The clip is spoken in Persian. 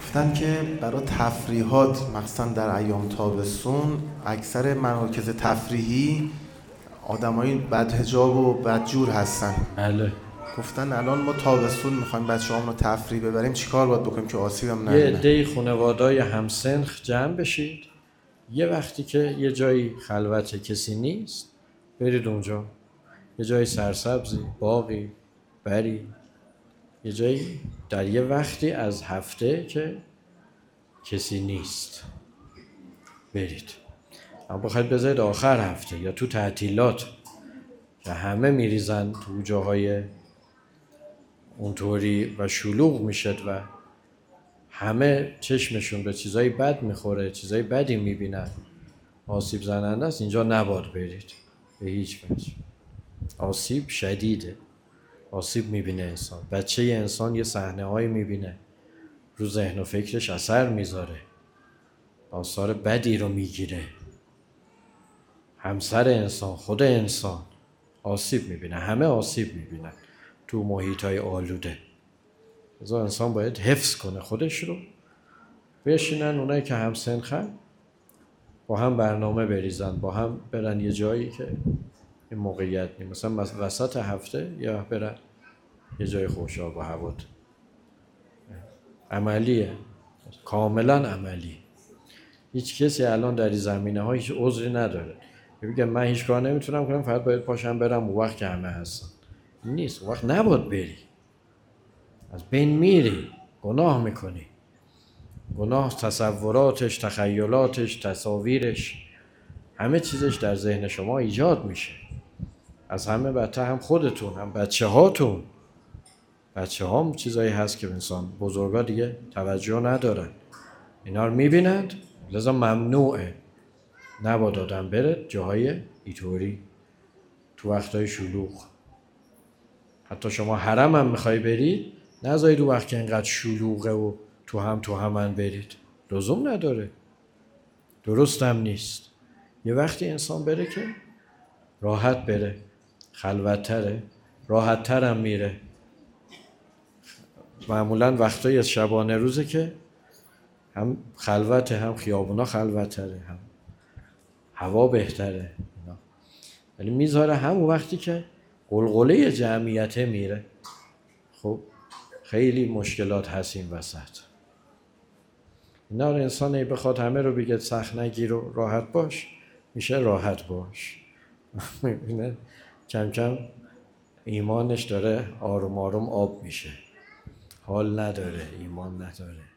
گفتن که برای تفریحات مخصوصا در ایام تابستون اکثر مراکز تفریحی آدمای بدحجاب و بدجور هستن. بله. گفتن الان ما تابستون میخوایم بچه‌هامون رو تفریح ببریم، چیکار باید بکنیم که آسیب هم یه نبینه؟ عده خانواده‌های همسنخ جمع بشید، یه وقتی که یه جایی خلوت کسی نیست برید اونجا، یه جای سرسبزی، باغی، بری، یه جایی در یه وقتی از هفته که کسی نیست برید. اما بخواید بذارید آخر هفته یا تو تعطیلات که همه میریزن تو جاهای اونطوری و شلوغ میشد و همه چشمشون به چیزای بد میخوره، چیزای بدی میبینن، آسیب زننده است، اینجا نباید برید به هیچ وجه. آسیب شدیده، آسیب میبینه انسان، بچه انسان یه صحنه هایی میبینه رو ذهن و فکرش اثر میذاره، آثار بدی رو میگیره. همسر انسان، خود انسان آسیب میبینه، همه آسیب میبینن تو محیط های آلوده. از انسان باید حفظ کنه خودش رو. بشینن اونایی که هم سنخن با هم برنامه بریزن، با هم برن یه جایی که این موقعیت نیم، مثلا وسط هفته یا برن یه جای خوشاب و هوات. عملیه، کاملا عملی. هیچ کسی الان در این زمینه ها هیچ عذری نداره بگه من هیچ کار نمیتونم کنم، فقط باید پاشم برم اون وقت که همه هستن. نیست، اون وقت نباید بری، از بین میری، گناه میکنی. گناه تصوراتش، تخیلاتش، تصاویرش، همه چیزش در ذهن شما ایجاد میشه. از همه بدتر هم خودتون، هم بچه هاتون. بچه هم چیزایی هست که انسان بزرگا دیگه توجه ندارن، اینا رو میبینند، لذا ممنوعه نباید آدم بره جاهای ایطوری تو وقتهای شلوغ. حتی شما حرم هم میخوای برید، نذارید وقت که اینقدر شلوغه و تو همن برید، لزوم نداره، درست هم نیست. یه وقتی انسان بره که راحت بره، خلوت‌تره، راحت‌تر هم میره. معمولاً وقتای از شبانه روزه که هم خلوته، هم خیابونا خلوت‌تره، هم هوا بهتره، ولی میذاره همون وقتی که قلقله جمعیته میره. خب خیلی مشکلات هست این وسط. اینا رو انسان بخواد همه رو بگه سخت نگیر و راحت باش، میشه راحت باش. میبینه کم کم ایمانش داره آروم آروم آب میشه، حال نداره، ایمان نداره.